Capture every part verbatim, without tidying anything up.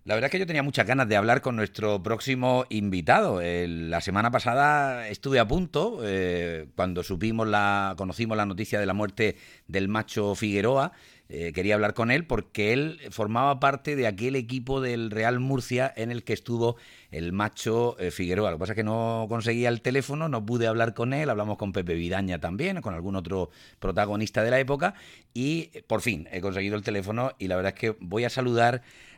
La verdad es que yo tenía muchas ganas de hablar con nuestro próximo invitado. El- la semana pasada estuve a punto, eh, cuando supimos la, conocimos la noticia de la muerte del Macho Figueroa. Eh, quería hablar con él porque él formaba parte de aquel equipo del Real Murcia en el que estuvo el Macho eh, Figueroa. Lo que pasa es que no conseguía el teléfono, no pude hablar con él. Hablamos con Pepe Vidaña también, con algún otro protagonista de la época, y eh, por fin he conseguido el teléfono y la verdad es que voy a saludar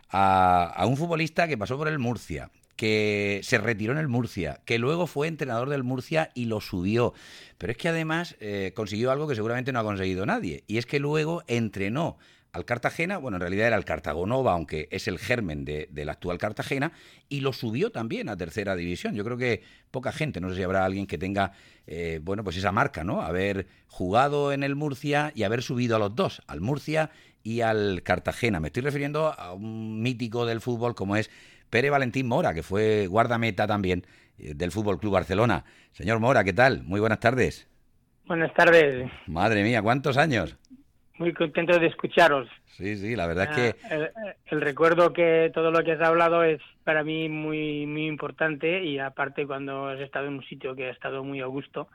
a, a un futbolista que pasó por el Murcia, que se retiró en el Murcia, que luego fue entrenador del Murcia y lo subió. Pero es que además eh, consiguió algo que seguramente no ha conseguido nadie, y es que luego entrenó al Cartagena, bueno, en realidad era el Cartagonova, aunque es el germen de, del actual Cartagena, y lo subió también a tercera división. Yo creo que poca gente, no sé si habrá alguien que tenga, eh, bueno, pues esa marca, ¿no? Haber jugado en el Murcia y haber subido a los dos, al Murcia y al Cartagena. Me estoy refiriendo a un mítico del fútbol como es Pere Valentín Mora, que fue guardameta también eh, del Fútbol Club Barcelona. Señor Mora, ¿qué tal? Muy buenas tardes. Buenas tardes, Madre mía, ¿cuántos años? muy contento de escucharos. Sí, sí, la verdad es Ah, que el, el recuerdo que todo lo que has hablado es para mí muy muy importante, y aparte cuando has estado en un sitio que ha estado muy a gusto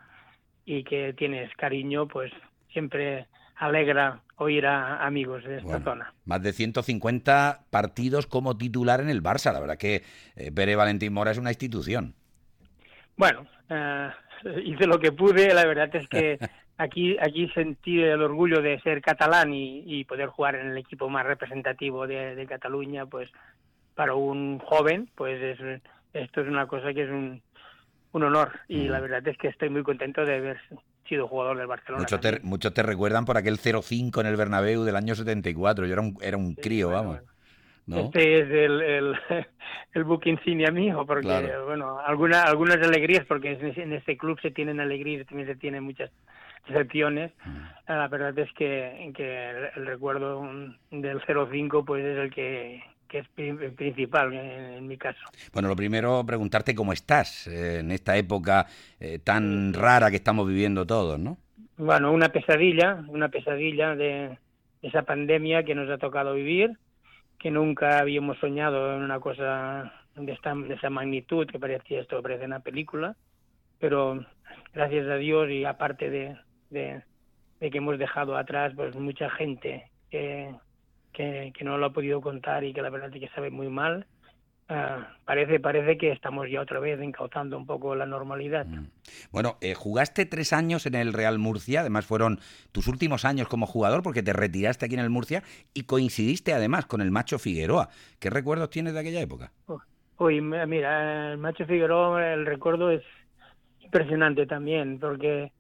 y que tienes cariño, pues siempre alegra oír a amigos de esta bueno, zona. más de ciento cincuenta partidos como titular en el Barça. La verdad que eh, Pere Valentín Mora es una institución. Bueno, ah, hice lo que pude. La verdad es que aquí aquí sentí el orgullo de ser catalán y, y poder jugar en el equipo más representativo de, de Cataluña. Pues para un joven, pues es, esto es una cosa que es un, un honor, y la Mm. verdad es que estoy muy contento de haber sido jugador del Barcelona Muchos te, también. muchos te recuerdan por aquel cero cinco en el Bernabéu del año setenta y cuatro. Yo era un, era un Sí, crío, bueno, vamos, bueno. ¿no? Este es el, el, el book insignia mío, porque, Claro. bueno, alguna, algunas alegrías, porque en ese, en este club se tienen alegrías, también se tienen muchas decepciones. Mm. La verdad es que, que el, el recuerdo del cero cinco pues es el que, que es pri- principal en, en mi caso. Bueno, lo primero, preguntarte cómo estás eh, en esta época eh, Sí, tan sí. rara que estamos viviendo todos, ¿no? Bueno, una pesadilla, una pesadilla de esa pandemia que nos ha tocado vivir, que nunca habíamos soñado en una cosa de esta de esa magnitud, que parecía esto, parece una película, pero gracias a Dios, y aparte de, de, de que hemos dejado atrás pues mucha gente que, que, que no lo ha podido contar y que la verdad es que sabe muy mal. Uh, parece parece que estamos ya otra vez encauzando un poco la normalidad. Mm. Bueno, eh, jugaste tres años en el Real Murcia, además fueron tus últimos años como jugador porque te retiraste aquí en el Murcia y coincidiste además con el Macho Figueroa. ¿Qué recuerdos tienes de aquella época? Uy, mira, el Macho Figueroa, el recuerdo es impresionante también, porque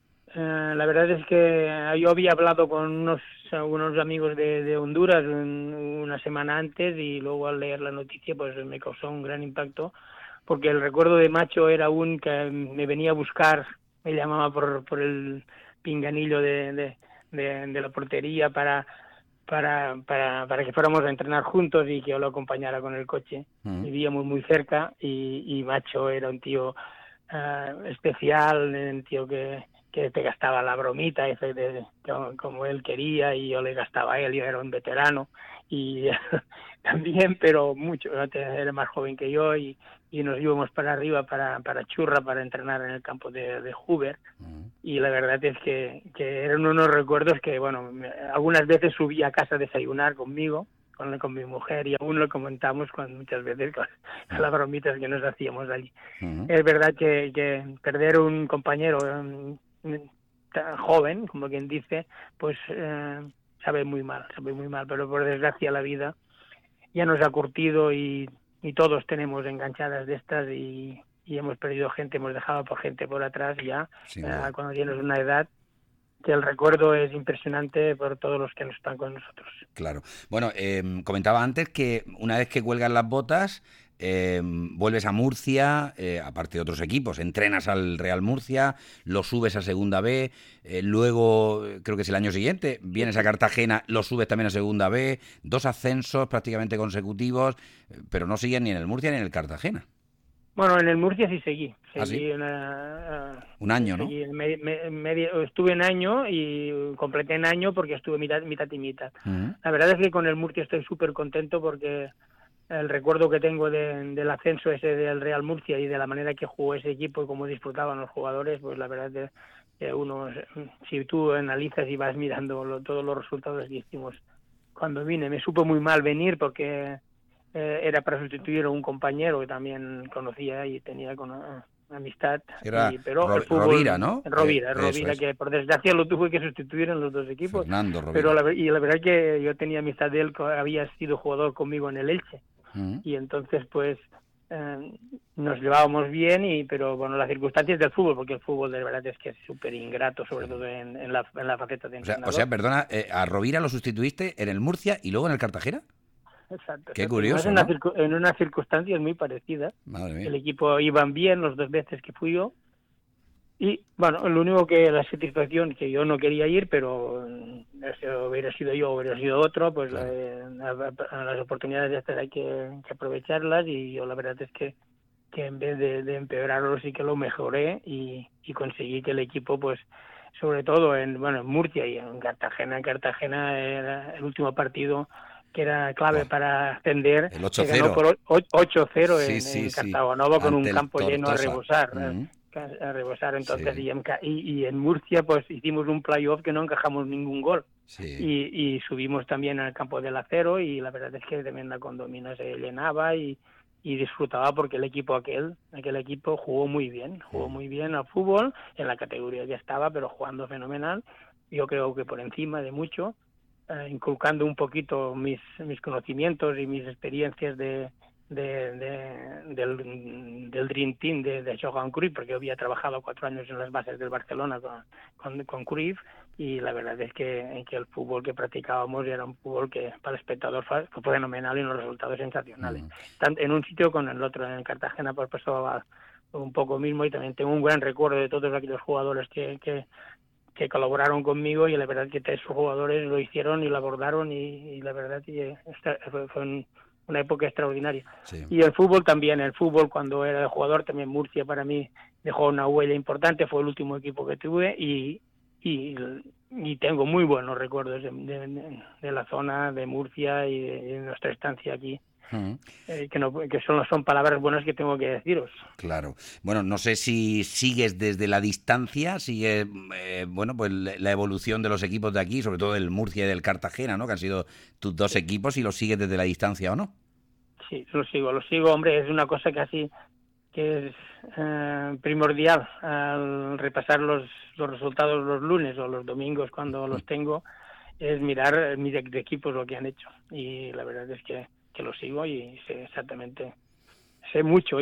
Eh, la verdad es que yo había hablado con unos, unos amigos de, de Honduras un- una semana antes, y luego al leer la noticia pues me causó un gran impacto, porque el recuerdo de Macho era un que me venía a buscar, me llamaba por, por el pinganillo de, de, de, de la portería para, para, para, para que fuéramos a entrenar juntos y que yo lo acompañara con el coche. Mm. Vivíamos muy cerca, y, y Macho era un tío uh, especial, un tío que que te gastaba la bromita ese de, como, como él quería, y yo le gastaba a él. Yo era un veterano y también, pero mucho, era más joven que yo, y, y nos íbamos para arriba, para, para Churra, para entrenar en el campo de, de Hoover, Mm. y la verdad es que, que eran unos recuerdos que, bueno, me, algunas veces subí a casa a desayunar conmigo, con, con mi mujer, y aún lo comentamos con, muchas veces con, con las bromitas que nos hacíamos allí. Mm. Es verdad que, que perder un compañero um, tan joven, como quien dice, pues eh, sabe muy mal, sabe muy mal, pero por desgracia la vida ya nos ha curtido, y, y todos tenemos enganchadas de estas, y, y hemos perdido gente, hemos dejado por gente por atrás ya, Sin eh, duda. cuando tienes una edad, que el recuerdo es impresionante por todos los que no están con nosotros. Claro. Bueno, eh, comentaba antes que una vez que cuelgas las botas, eh, vuelves a Murcia, eh, aparte de otros equipos, entrenas al Real Murcia, lo subes a Segunda B, eh, luego, eh, creo que es el año siguiente, vienes a Cartagena, lo subes también a Segunda B, dos ascensos prácticamente consecutivos, eh, pero no sigues ni en el Murcia ni en el Cartagena. Bueno, en el Murcia sí seguí, ¿Ah, sí? seguí una, Un uh, año, ¿no? seguí me, me, medio, estuve en año y completé en año porque estuve mitad, mitad y mitad. Uh -huh. La verdad es que con el Murcia estoy súper contento, porque el recuerdo que tengo de, del ascenso ese del Real Murcia y de la manera que jugó ese equipo y cómo disfrutaban los jugadores, pues la verdad es que uno, si tú analizas y vas mirando lo, todos los resultados que hicimos cuando vine, me supo muy mal venir porque eh, era para sustituir a un compañero que también conocía y tenía con, uh, amistad, Era y, pero Ro el fútbol, Rovira, ¿no? Rovira, Eh, Rovira, es. que por desgracia lo tuve que sustituir en los dos equipos, Fernando Rovira. pero la, y la verdad que yo tenía amistad de él, había sido jugador conmigo en el Elche, uh-huh. y entonces pues eh, nos llevábamos bien, y pero bueno, las circunstancias del fútbol, porque el fútbol de verdad es que es súper ingrato, sobre sí. todo en, en, la, en la faceta de entrenador. O sea, o sea perdona, eh, a Rovira lo sustituiste en el Murcia y luego en el Cartagena. Exacto. Qué exacto. curioso, en, ¿no? una circu en unas circunstancias muy parecidas. Madre mía. El equipo iban bien las dos veces que fui yo. Y bueno, lo único que la satisfacción, que yo no quería ir, pero si hubiera sido yo o hubiera sido otro, pues claro. la, la, las oportunidades de estas hay que, que aprovecharlas, y yo la verdad es que, que en vez de, de empeorarlo sí que lo mejoré y, y conseguí que el equipo, pues sobre todo en, bueno, en Murcia y en Cartagena, en Cartagena era el último partido que era clave oh, para ascender, el ocho cero. Que ganó por ocho cero sí, en, sí, en Cartagonova sí. con Ante un campo lleno a rebosar. Uh-huh. a rebosar entonces sí. y, en, y, y en Murcia pues hicimos un playoff que no encajamos ningún gol sí. y, y subimos también al campo del Acero, y la verdad es que también la Condomina se llenaba y, y disfrutaba porque el equipo aquel aquel equipo jugó muy bien jugó muy bien al fútbol en la categoría que estaba, pero jugando fenomenal, yo creo que por encima de mucho, eh, inculcando un poquito mis mis conocimientos y mis experiencias de De, de, del, del Dream Team de, de Johan Cruyff, porque yo había trabajado cuatro años en las bases del Barcelona con, con, con Cruyff, y la verdad es que, que el fútbol que practicábamos era un fútbol que para el espectador fue, fue fenomenal y unos resultados sensacionales. Mm. Tanto en un sitio con el otro, en Cartagena, pues pasaba un poco mismo, y también tengo un gran recuerdo de todos aquellos jugadores que, que, que colaboraron conmigo, y la verdad que tres jugadores lo hicieron y lo abordaron, y, y la verdad que esta, fue, fue un una época extraordinaria. Sí. Y el fútbol también, el fútbol cuando era jugador también, Murcia para mí dejó una huella importante, fue el último equipo que tuve, y, y, y tengo muy buenos recuerdos de, de, de la zona de Murcia y de, de nuestra estancia aquí. Uh-huh. eh, que, no, que son, son palabras buenas que tengo que deciros. Claro. Bueno, no sé si sigues desde la distancia, sigue eh, bueno, pues la evolución de los equipos de aquí, sobre todo del Murcia y del Cartagena, ¿no? Que han sido tus dos sí. equipos, y los sigues desde la distancia, ¿o no? Sí, lo sigo, lo sigo, hombre, es una cosa casi que es eh, primordial al repasar los, los resultados los lunes o los domingos cuando los tengo, es mirar mis equipos lo que han hecho, y la verdad es que que lo sigo y sé exactamente, sé mucho y,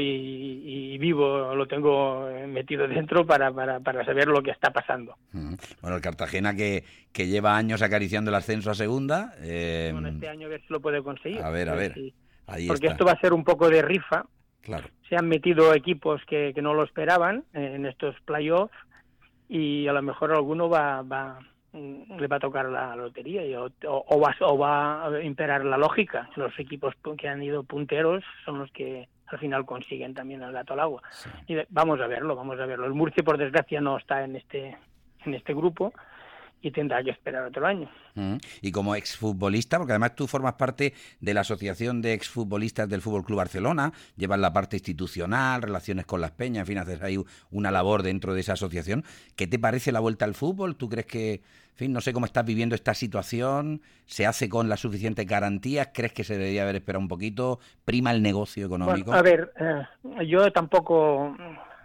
y vivo, lo tengo metido dentro para, para, para saber lo que está pasando. Bueno, el Cartagena que, que lleva años acariciando el ascenso a segunda. Eh... Bueno, este año a ver si lo puede conseguir. A ver, a ver. Sí. Ahí Porque está. Esto va a ser un poco de rifa. Claro. Se han metido equipos que, que no lo esperaban en estos playoffs, y a lo mejor alguno va... va le va a tocar la lotería, y, o, o, va, o va a imperar la lógica. Los equipos que han ido punteros son los que al final consiguen también el gato al agua. Sí. Y vamos a verlo, vamos a verlo. El Murcia, por desgracia, no está en este en este grupo, y tendrá que esperar otro año. Uh-huh. Y como exfutbolista, porque además tú formas parte de la Asociación de Exfutbolistas del Fútbol Club Barcelona, llevas la parte institucional, relaciones con las peñas, en fin, haces ahí una labor dentro de esa asociación. ¿Qué te parece la vuelta al fútbol? ¿Tú crees que, en fin, no sé cómo estás viviendo esta situación? ¿Se hace con las suficientes garantías? ¿Crees que se debería haber esperado un poquito? ¿Prima el negocio económico? Bueno, a ver, eh, yo tampoco...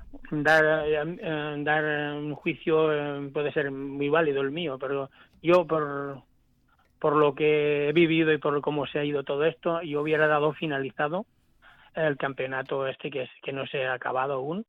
dar eh, dar un juicio eh, puede ser muy válido el mío, pero yo por por lo que he vivido y por cómo se ha ido todo esto, yo hubiera dado finalizado el campeonato este que es, que no se ha acabado aún,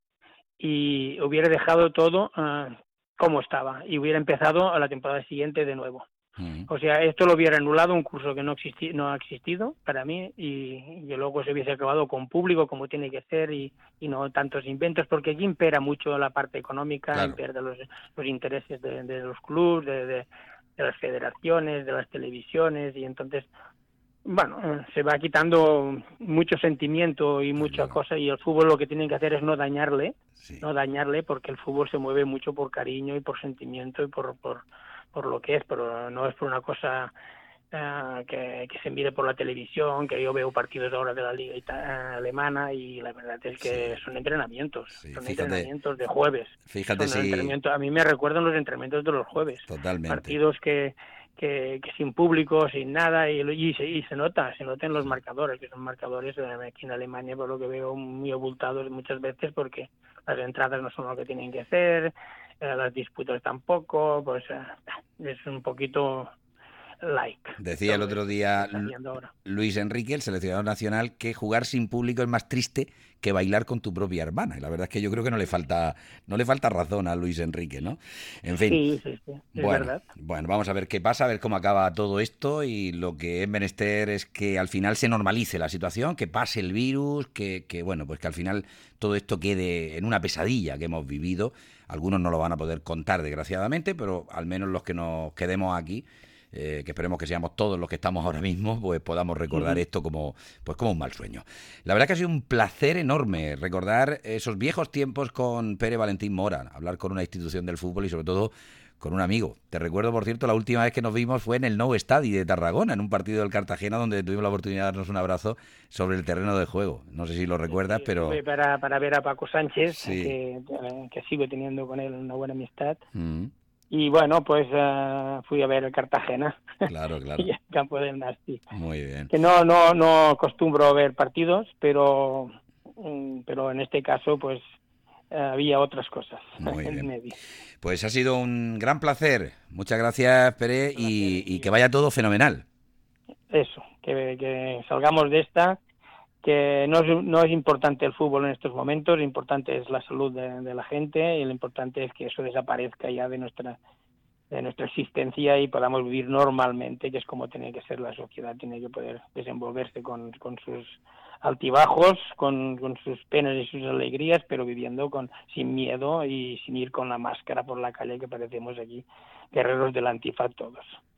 y hubiera dejado todo uh, como estaba, y hubiera empezado a la temporada siguiente de nuevo. Mm. O sea, esto lo hubiera anulado, un curso que no existi no ha existido para mí, y, y luego se hubiese acabado con público como tiene que ser, y, y no tantos inventos, porque aquí impera mucho la parte económica, claro. impera los, los intereses de, de los clubes, de, de, de las federaciones, de las televisiones, y entonces, bueno, se va quitando mucho sentimiento y mucha claro. cosa, y el fútbol lo que tienen que hacer es no dañarle, sí. no dañarle, porque el fútbol se mueve mucho por cariño y por sentimiento y por... por por lo que es, pero no es por una cosa uh, que, que se mire por la televisión, que yo veo partidos ahora de la liga ita- alemana y la verdad es que sí. son entrenamientos, sí, son fíjate, entrenamientos de jueves. Fíjate son si... entrenamientos, a mí me recuerdan los entrenamientos de los jueves. Totalmente. Partidos que, que, que sin público, sin nada, y, y, se, y se nota, se nota en los marcadores, que son marcadores aquí en Alemania, por lo que veo, muy abultados muchas veces porque las entradas no son lo que tienen que ser, eh, las disputas tampoco, pues eh, es un poquito... like. Decía el otro día Luis Enrique, el seleccionador nacional, que jugar sin público es más triste que bailar con tu propia hermana. Y la verdad es que yo creo que no le falta no le falta razón a Luis Enrique, ¿no? En fin. Sí, sí, sí. Es bueno, verdad. Bueno, vamos a ver qué pasa, a ver cómo acaba todo esto, y lo que es menester es que al final se normalice la situación, que pase el virus, que, que bueno, pues que al final todo esto quede en una pesadilla que hemos vivido. Algunos no lo van a poder contar, desgraciadamente, pero al menos los que nos quedemos aquí, Eh, que esperemos que seamos todos los que estamos ahora mismo, pues podamos recordar uh-huh. esto como, pues como un mal sueño. La verdad que ha sido un placer enorme recordar esos viejos tiempos con Pere Valentín Mora, hablar con una institución del fútbol y sobre todo con un amigo. Te recuerdo, por cierto, la última vez que nos vimos fue en el Nou Estadi de Tarragona, en un partido del Cartagena donde tuvimos la oportunidad de darnos un abrazo sobre el terreno de juego. No sé si lo recuerdas, sí, pero... Para, para ver a Paco Sánchez, sí. que, que sigo teniendo con él una buena amistad. Mm. Y bueno, pues uh, fui a ver el Cartagena. Claro, claro. Y el campo del Nasti. Muy bien. Que no, no, no acostumbro a ver partidos, pero, pero en este caso, pues uh, había otras cosas. Muy en bien. medio. Pues ha sido un gran placer. Muchas gracias, Pere, y, y que vaya todo fenomenal. Eso, que, que salgamos de esta, que no es, no es importante el fútbol en estos momentos, lo importante es la salud de, de la gente y lo importante es que eso desaparezca ya de nuestra de nuestra existencia y podamos vivir normalmente, que es como tiene que ser la sociedad, tiene que poder desenvolverse con, con sus altibajos, con, con sus penas y sus alegrías, pero viviendo con sin miedo y sin ir con la máscara por la calle que parecemos aquí guerreros del antifaz todos.